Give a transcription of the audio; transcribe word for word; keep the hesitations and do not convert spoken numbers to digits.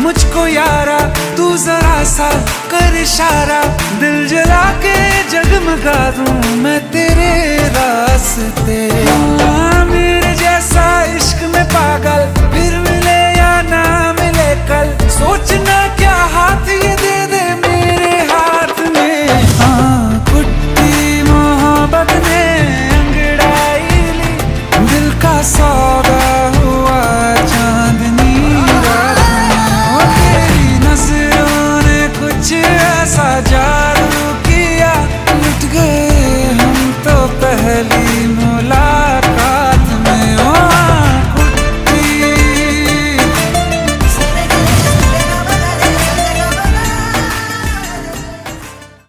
मुझको यारा तू जरा सा कर इशारा, दिल जला के जगमगा दूं मैं तेरे रास्ते। मेरे जैसा